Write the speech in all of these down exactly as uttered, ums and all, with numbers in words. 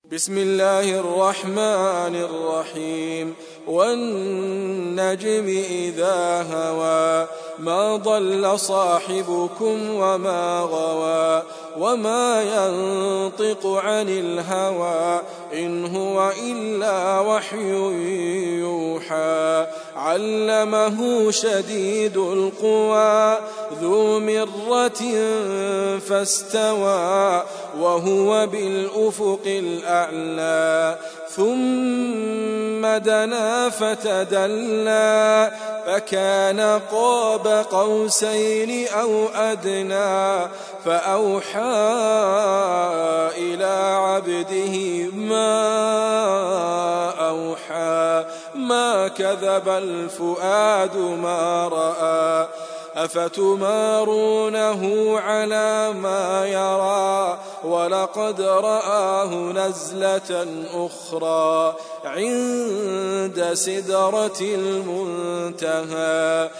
بسم الله الرحمن الرحيم والنجم إذا هوى ما ضل صاحبكم وما غوى وما ينطق عن الهوى إن هو إلا وحي يوحى علمه شديد القوى ذو مرة فاستوى وهو بالأفق الأعلى ثم دنا فتدلى فكان قاب قوسين أو أدنى فأوحى إلى عبده ما أوحى ما كذب الفؤاد ما رأى أفتمارونه على ما يرى ولقد رآه نزلة أخرى عند سدرة المنتهى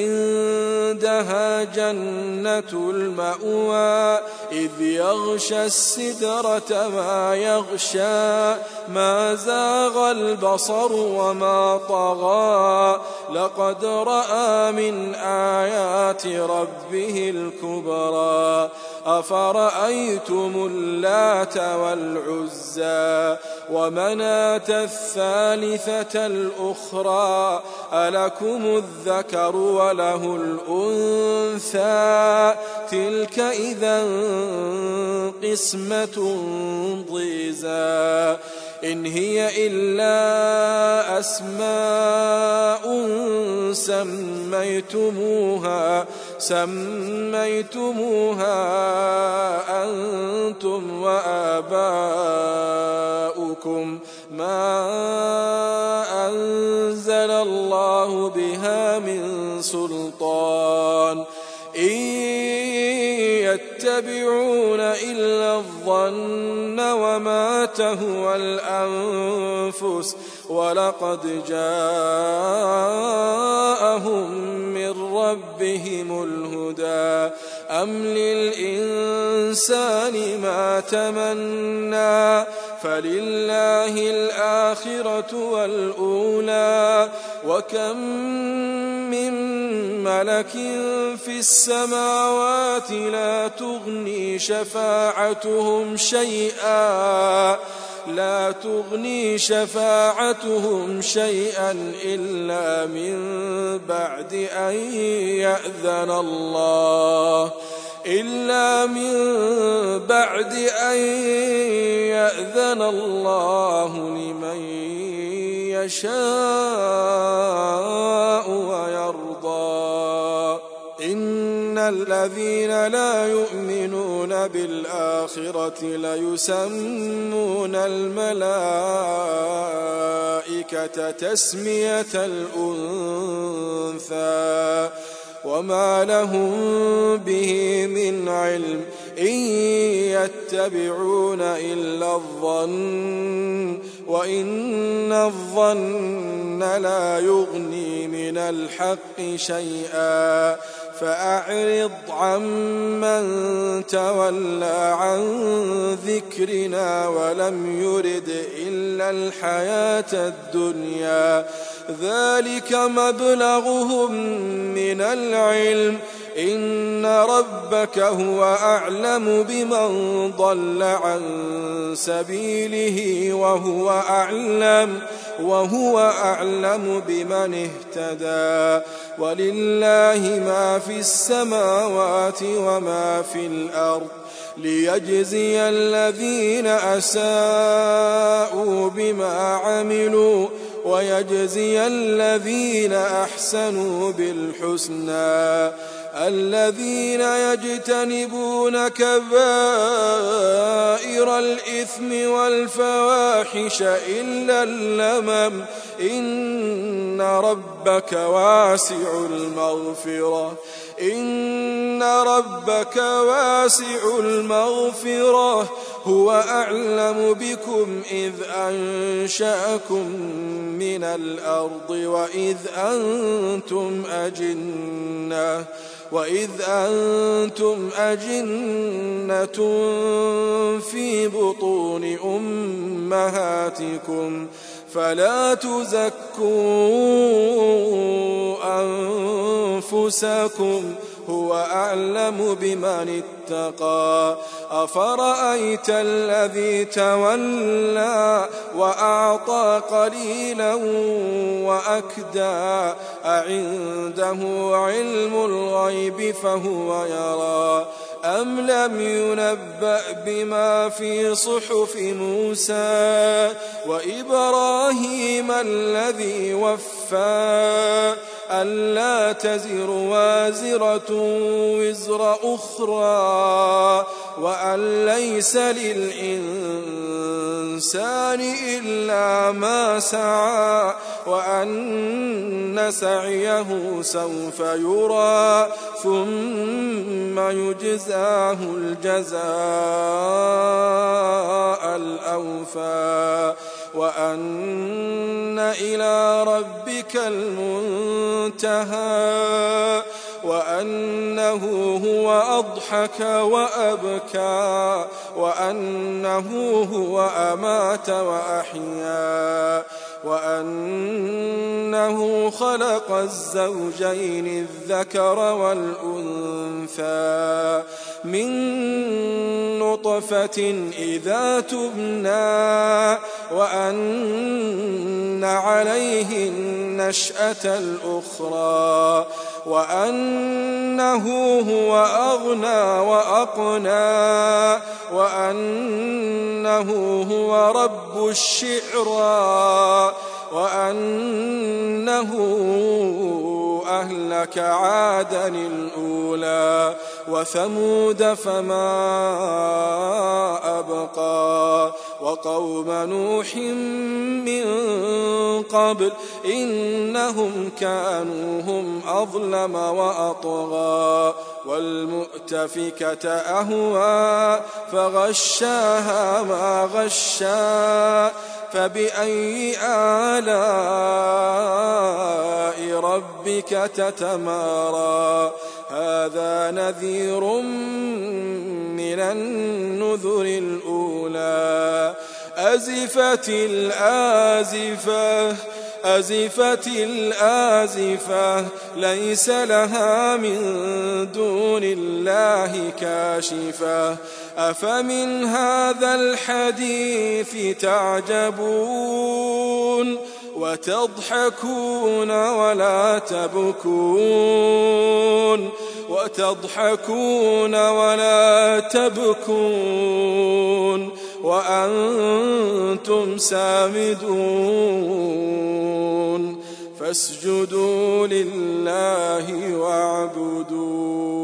عندها جنة المأوى إذ يغشى السدرة ما يغشى ما زاغ البصر وما طغى لقد رأى من آيات ربه الكبرى أفرأيتم اللات والعزى ومناة الثالثة الأخرى ألكم الذكر وله الأنثى تلك إذا قسمة ضيزى إن هي إلا أسماء سميتموها سميتموها أنتم وآباؤكم ما أنزل الله بها من سلطان إن يتبعون إلا الظن وما تهوى الأنفس ولقد جاءهم من ربهم الهدى أم للإنسان ما تمنى فلله الآخرة والأولى وكم من ملك في السماوات لا تغني شفاعتهم شيئا لا تغني شفاعتهم شيئا إلا من بعد أن يأذن الله إلا من بعد أن يأذن الله لمن يشاء ويرضى إن الذين لا يؤمنون بالآخرة ليسمون الملائكة تسمية الأنثى وما لهم به من علم إن يتبعون إلا الظن وإن الظن لا يغني من الحق شيئا فأعرض عمن تولى عن ذكرنا ولم يرد إلا الحياة الدنيا ذلك مبلغهم من العلم إن ربك هو أعلم بمن ضل عن سبيله وهو أعلم وهو أعلم بمن اهتدى ولله ما في السماوات وما في الأرض ليجزي الذين أساءوا بما عملوا ويجزي الذين أحسنوا بالحسنى الذين يجتنبون كبائر الإثم والفواحش إلا اللمم إن ربك واسع المغفرة إن ربك واسع المغفرة هو أعلم بكم إذ أنشأكم من الأرض وإذ أنتم أجنة وإذ أنتم أجنة في بطون أمهاتكم أمهاتكم فلا تزكوا أنفسكم هو أعلم بمن اتقى أفرأيت الذي تولى وأعطى قليلا وأكدى أعنده علم الغيب فهو يرى أم لم ينبأ بما في صحف موسى وإبراهيم الذي وفى ألا تزر وازرة وزر أخرى وأن ليس للإنسان إلا ما سعى وأن سعيه سوف يرى ثم يجزاه الجزاء الأوفى وأن إلى ربك المنتهى وأنه هو أضحك وأبكى وأنه هو أمات وأحيا وأنه خلق الزوجين الذكر والأنثى من نطفة إذا تبنى وأن عليه النشأة الأخرى وأنه هو أغنى وأقنى وأنه هو رب الشعرى وأنه أهلك عادا الأولى وثمود فما أبقى وقوم نوح من قبل إنهم كانوا هم أظلم وأطغى والمؤتفكة أهوى فغشاها ما غشا فبأي آلاء ربك تتمارى هذا نذير من النذر الأولى أزفت الآزفة أزفت الآزفة ليس لها من دون الله كاشفة أفمن هذا الحديث تعجبون وتضحكون ولا تبكون وتضحكون ولا تبكون وأنتم سامدون فاسجدوا لله واعبدوا